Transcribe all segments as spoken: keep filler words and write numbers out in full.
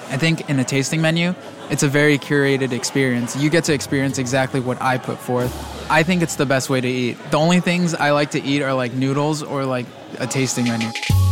I think in a tasting menu, it's a very curated experience. You get to experience exactly what I put forth. I think it's the best way to eat. The only things I like to eat are like noodles or like a tasting menu.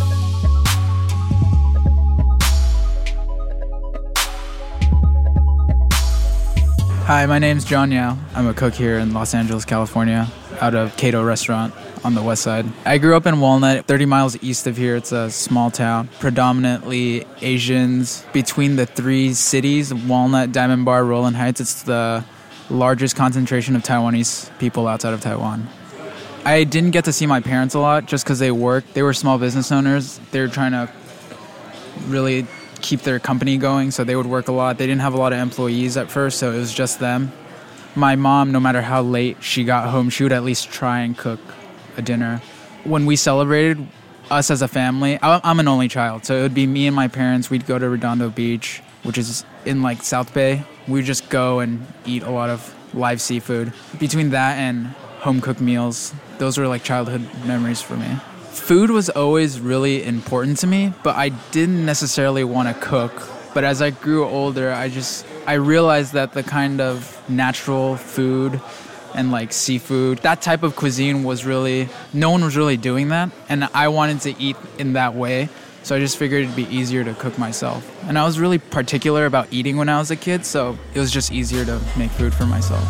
Hi, my name's John Yao. I'm a cook here in Los Angeles, California, out of Cato Restaurant on the west side. I grew up in Walnut, thirty miles east of here. It's a small town, predominantly Asians. Between the three cities, Walnut, Diamond Bar, Rowland Heights, it's the largest concentration of Taiwanese people outside of Taiwan. I didn't get to see my parents a lot just because they worked. They were small business owners. They were trying to really keep their company going, so they would work a lot. They didn't have a lot of employees at first, so it was just them. My mom, no matter how late she got home, she would at least try and cook a dinner. When we celebrated, us as a family, I'm an only child, so it would be me and my parents. We'd go to Redondo Beach, which is in like South Bay. We'd just go and eat a lot of live seafood. Between that and home-cooked meals, those were like childhood memories for me. Food was always really important to me, but I didn't necessarily want to cook. But as I grew older, I just, I realized that the kind of natural food and like seafood, that type of cuisine was really, no one was really doing that. And I wanted to eat in that way. So I just figured it'd be easier to cook myself. And I was really particular about eating when I was a kid, so it was just easier to make food for myself.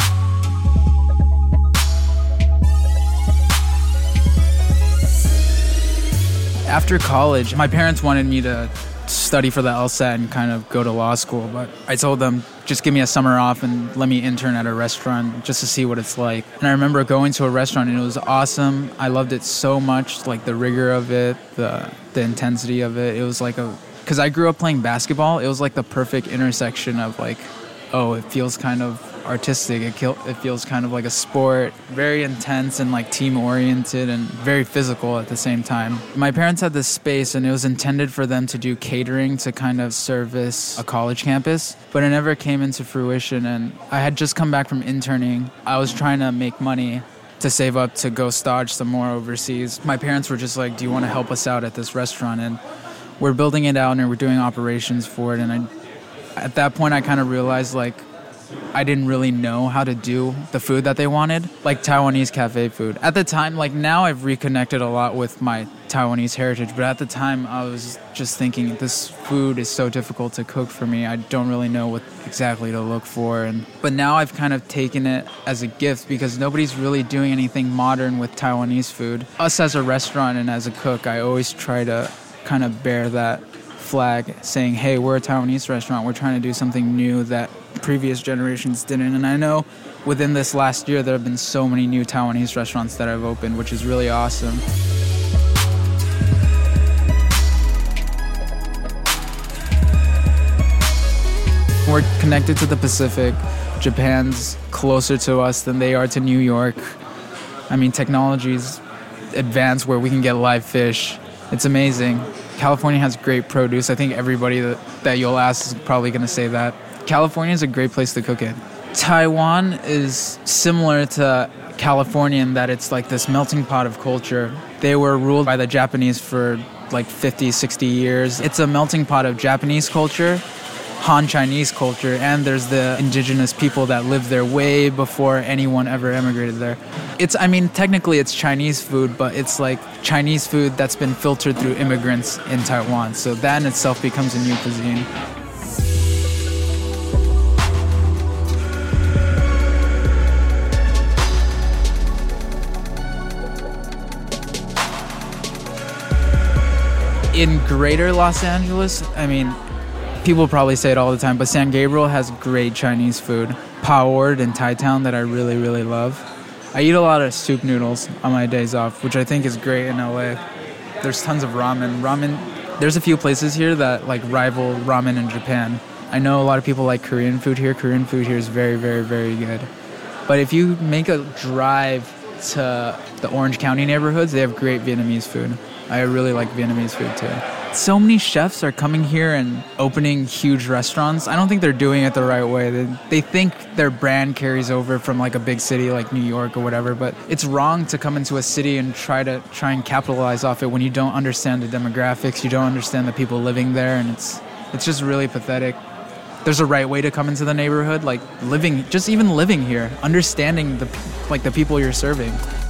After college, my parents wanted me to study for the LSAT and kind of go to law school, but I told them, just give me a summer off and let me intern at a restaurant just to see what it's like. And I remember going to a restaurant and it was awesome. I loved it so much, like the rigor of it, the the intensity of it. It was like a, because I grew up playing basketball, it was like the perfect intersection of like, oh, it feels kind of artistic, it, it feels kind of like a sport, very intense and like team-oriented and very physical at the same time. My parents had this space and it was intended for them to do catering to kind of service a college campus, but it never came into fruition. And I had just come back from interning. I was trying to make money to save up to go stage some more overseas. My parents were just like, do you want to help us out at this restaurant? And we're building it out and we're doing operations for it. And I, at that point, I kind of realized like, I didn't really know how to do the food that they wanted, like Taiwanese cafe food. At the time, like now I've reconnected a lot with my Taiwanese heritage, but at the time I was just thinking this food is so difficult to cook for me. I don't really know what exactly to look for. And but now I've kind of taken it as a gift because nobody's really doing anything modern with Taiwanese food. Us as a restaurant and as a cook, I always try to kind of bear that flag saying, hey, we're a Taiwanese restaurant. We're trying to do something new that previous generations didn't. And I know within this last year, there have been so many new Taiwanese restaurants that have opened, which is really awesome. We're connected to the Pacific. Japan's closer to us than they are to New York. I mean, technology's advanced where we can get live fish. It's amazing. California has great produce. I think everybody that, that you'll ask is probably going to say that. California is a great place to cook in. Taiwan is similar to California in that it's like this melting pot of culture. They were ruled by the Japanese for like fifty, sixty years. It's a melting pot of Japanese culture, Han Chinese culture, and there's the indigenous people that lived there way before anyone ever emigrated there. It's, I mean, technically it's Chinese food, but it's like Chinese food that's been filtered through immigrants in Taiwan. So that in itself becomes a new cuisine. In greater Los Angeles, I mean, people probably say it all the time, but San Gabriel has great Chinese food. Pa Ward and Thai Town that I really, really love. I eat a lot of soup noodles on my days off, which I think is great in L A. There's tons of ramen. Ramen, there's a few places here that like rival ramen in Japan. I know a lot of people like Korean food here. Korean food here is very, very, very good. But if you make a drive to the Orange County neighborhoods, they have great Vietnamese food. I really like Vietnamese food too. So many chefs are coming here and opening huge restaurants. I don't think they're doing it the right way. They, they think their brand carries over from like a big city like New York or whatever, but it's wrong to come into a city and try to try and capitalize off it when you don't understand the demographics, you don't understand the people living there, and it's It's just really pathetic. There's a right way to come into the neighborhood, like living, just even living here, understanding the like the people you're serving.